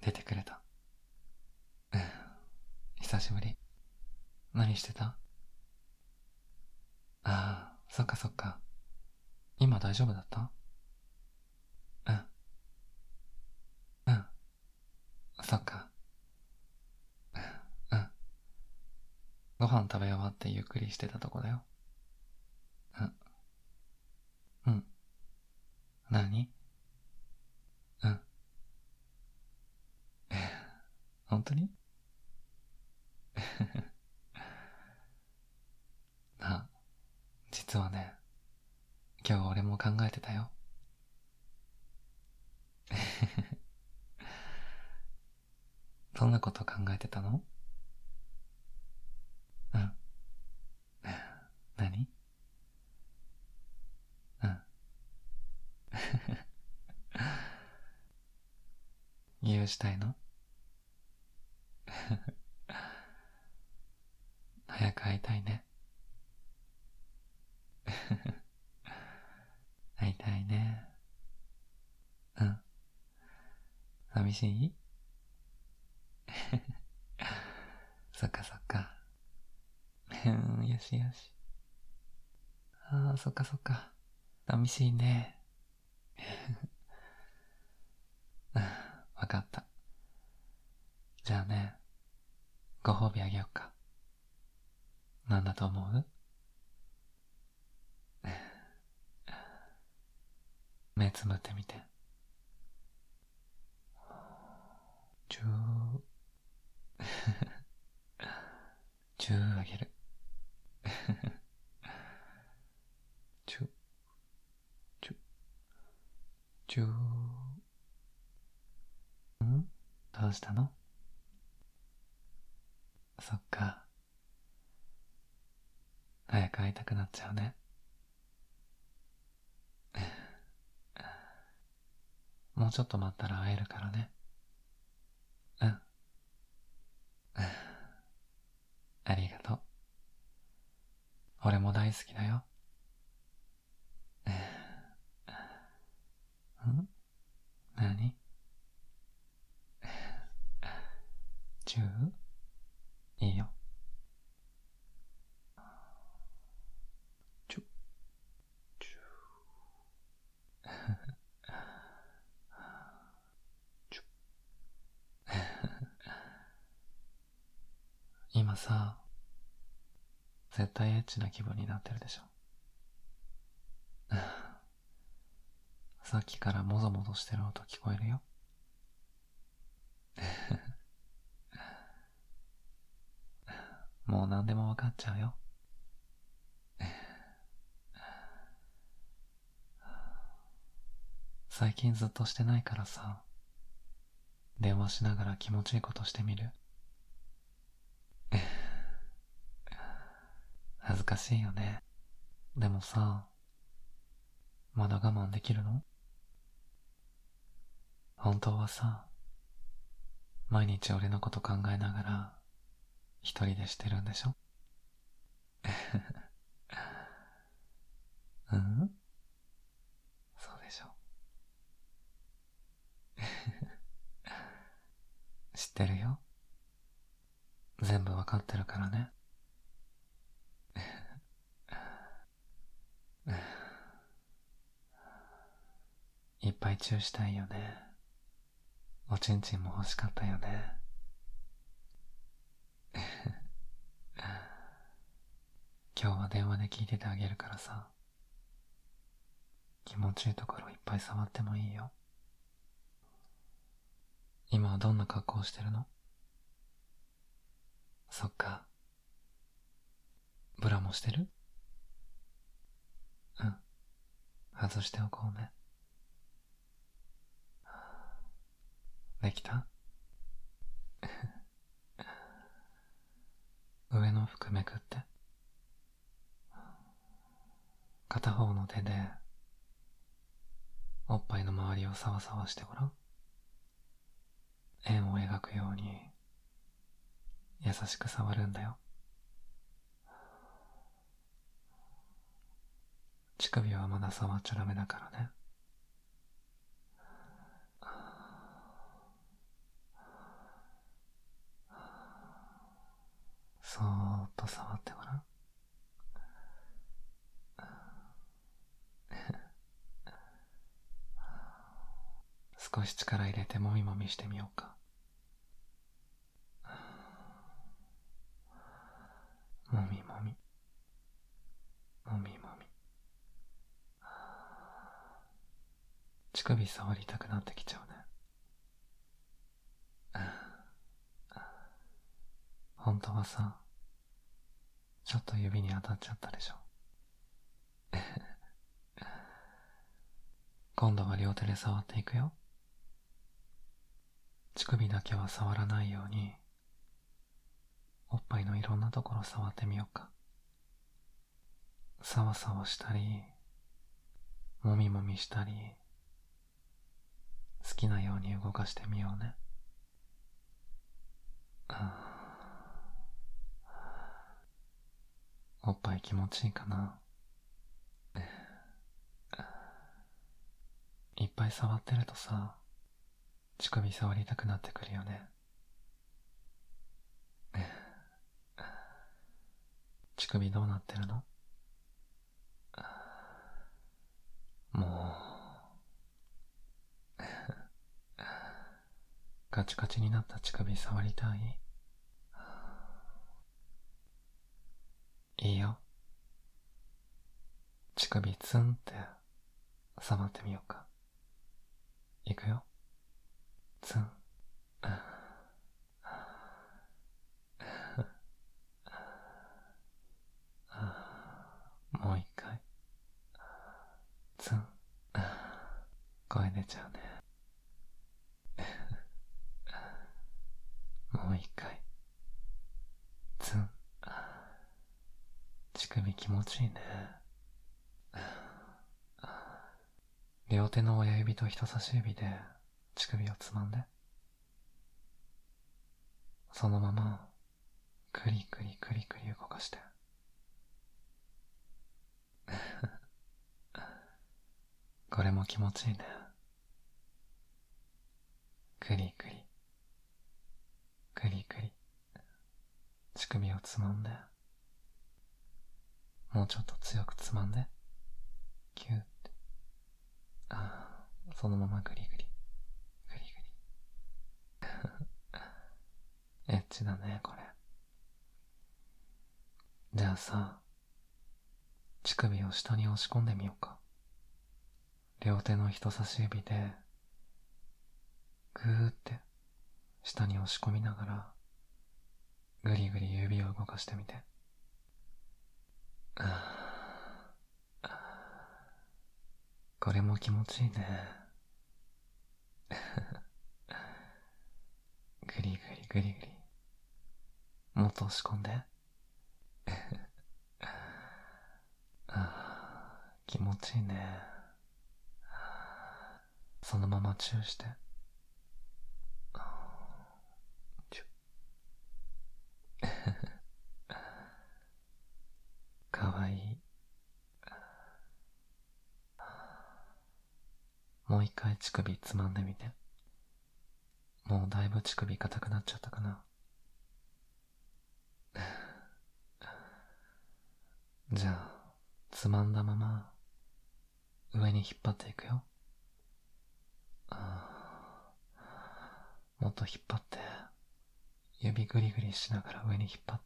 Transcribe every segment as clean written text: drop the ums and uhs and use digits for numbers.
出てくれた。うん。久しぶり。何してた？ああ、そっかそっか。今大丈夫だった？うん、うん、そっか。うん。ご飯食べ終わってゆっくりしてたとこだよ。うん、うん。何？うん。本当に？あ、実はね、今日俺も考えてたよ。どんなこと考えてたの？うん。何？うん。言うしたいの？早く会いたいね。会いたいね。うん。寂しい？そっかそっか。うん、よしよし。ああ、そっかそっか。寂しいね。うん、わかった。じゃあね、ご褒美あげよっか。なんだと思う？目つむってみて。チュー、チューあげる。チュー、チュー、チュー。ん？どうしたの？そっか。早く会いたくなっちゃうね。もうちょっと待ったら会えるからね。うん。ありがとう。俺も大好きだよ。ん？何？チュー？いいよ。チュー、チュー、チュー。今さ、絶対エッチな気分になってるでしょ。さっきからもぞもぞしてる音聞こえるよ。もう何でもわかっちゃうよ。最近ずっとしてないからさ、電話しながら気持ちいいことしてみる？恥ずかしいよね。でもさ、まだ我慢できるの？本当はさ、毎日俺のこと考えながら、一人でしてるんでしょ？うん？そうでしょ。知ってるよ。全部わかってるからね。いっぱいチューしたいよね。おちんちんも欲しかったよね。今日は電話で聞いててあげるからさ、気持ちいいところいっぱい触ってもいいよ。今はどんな格好してるの？そっか。ブラもしてる？うん。外しておこうね。できた？上の服めくって。片方の手で、おっぱいの周りをサワサワしてごらん。円を描くように、優しく触るんだよ。乳首はまだ触っちゃダメだからね。 そーっと触ってごらん。少し力入れてもみもみしてみようか。もみもみ、もみもみ。乳首触りたくなってきちゃうね。本当はさ、ちょっと指に当たっちゃったでしょ。今度は両手で触っていくよ。乳首だけは触らないように、おっぱいのいろんなところ触ってみようか。サワサワしたり、もみもみしたり、好きなように動かしてみようね。おっぱい気持ちいいかな。いっぱい触ってるとさ、乳首触りたくなってくるよね。乳首どうなってるの？もう、カチカチになった乳首触りたい？いいよ。乳首ツンって触ってみようか。いくよ。ツン。もう一回。ツン。声出ちゃうね。もう一回。ツン。乳首気持ちいいね。両手の親指と人差し指で乳首をつまんで、そのままクリクリクリクリ動かして。これも気持ちいいね。クリクリクリクリ乳首をつまんで、もうちょっと強くつまんで、キューって。そのままグリグリグリグリ。エッチだね、これ。じゃあさ、乳首を下に押し込んでみようか。両手の人差し指でグーって下に押し込みながらグリグリ指を動かしてみて。これも気持ちいいね。グリグリグリグリ。もっと押し込んで。気持ちいいね。そのままチューして。かわいい。もう一回乳首つまんでみて。もうだいぶ乳首硬くなっちゃったかな。じゃあ、つまんだまま上に引っ張っていくよ。もっと引っ張って、指グリグリしながら上に引っ張って。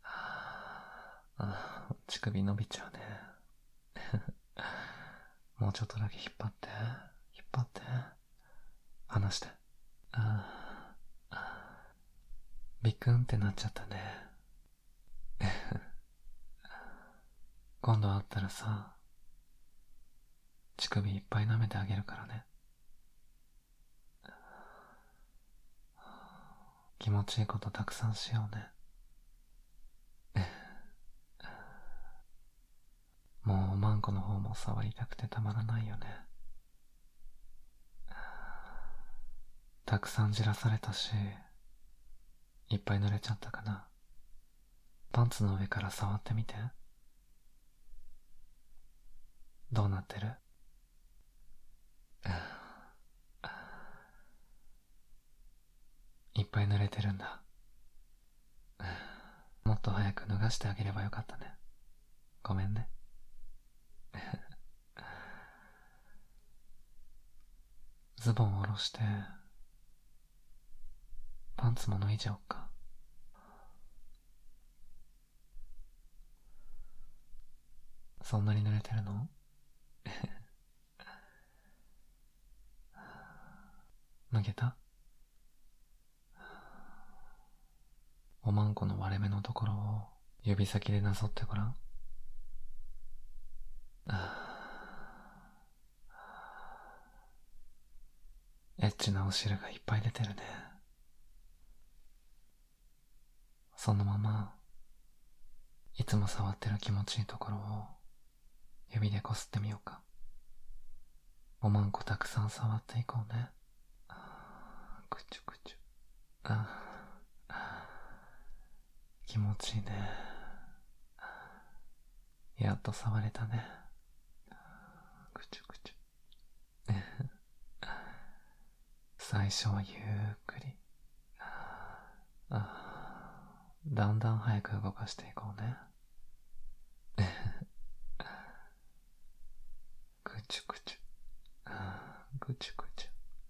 乳首伸びちゃうね。もうちょっとだけ引っ張って、引っ張って、離して。ビクンってなっちゃったね。今度会ったらさ、乳首いっぱい舐めてあげるからね。気持ちいいことたくさんしようね。もうおまんこの方も触りたくてたまらないよね。たくさんじらされたし、いっぱい濡れちゃったかな。パンツの上から触ってみて。どうなってる？いっぱい濡れてるんだ。もっと早く脱がしてあげればよかったね。ごめんね。ズボンを下ろして、パンツも脱いじゃおっか。そんなに濡れてるの？脱げた？おまんこの割れ目のところを指先でなぞってごらん。エッチなお汁がいっぱい出てるね。そのまま、いつも触ってる気持ちいいところを指でこすってみようか。おまんこたくさん触っていこうね。くちゅくちゅ。気持ちいいね。やっと触れたね。くちゅくちゅ。最初はゆっくり。だんだん早く動かしていこうね。くちゅくちゅ。くちゅくちゅ。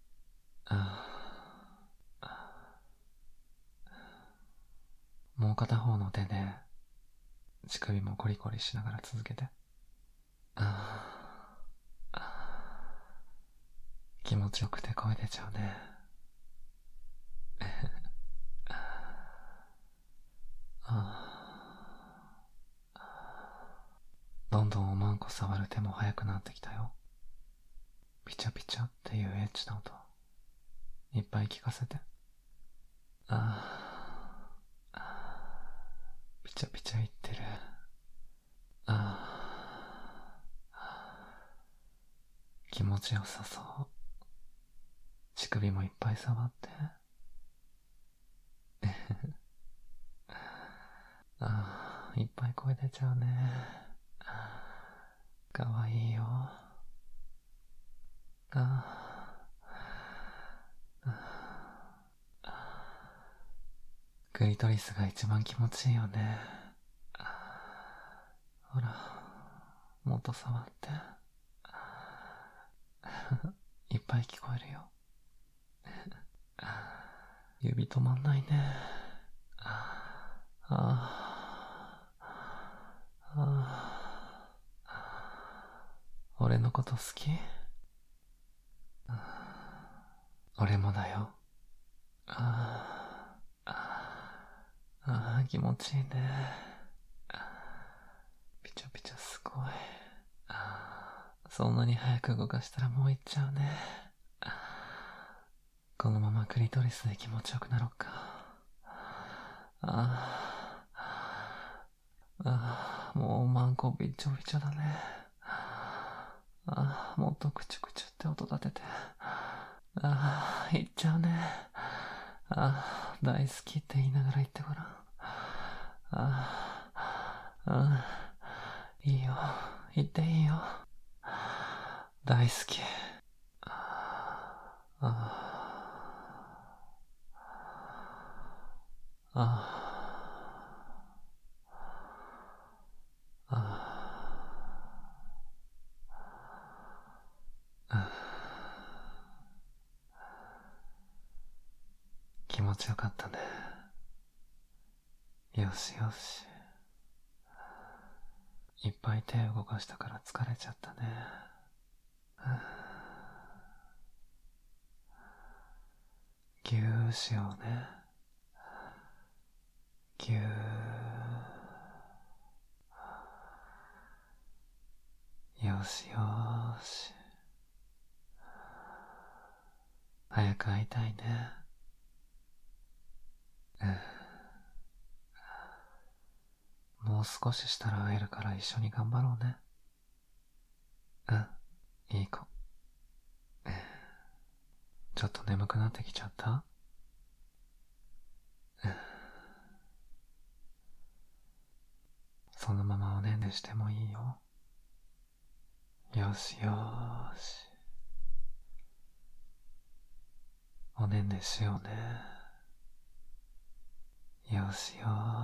もう片方の手で乳首もコリコリしながら続けて。気持ちよくて声出ちゃうね。どんどんおまんこ触る手も速くなってきたよ。ピチャピチャっていうエッチな音いっぱい聞かせて。ピチャピチャ言ってる。気持ちよさそう。乳首もいっぱい触って。いっぱい声出ちゃうね。かわいいよ。クリトリスが一番気持ちいいよね。ほら、もっと触って。いっぱい聞こえるよ。指止まんないね。俺のこと好き？俺もだよ。気持ちいいね。ピチャピチャすごい。そんなに早く動かしたらもう行っちゃうね。このままクリトリスで気持ちよくなろうか。もうマンコびちょびちょだね。もっとクチュクチュって音立てて。いっちゃうね。大好きって言いながら言ってごらん。いいよ。言っていいよ。大好き。気持ちよかったね。よしよし。いっぱい手動かしたから疲れちゃったね。ぎゅーしようね。ぎゅー。よしよし。早く会いたいね。もう少ししたら会えるから一緒に頑張ろうね。いい子。ちょっと眠くなってきちゃった？そのままおねんねしてもいいよ。よしよーし。おねんねしようね。よしよ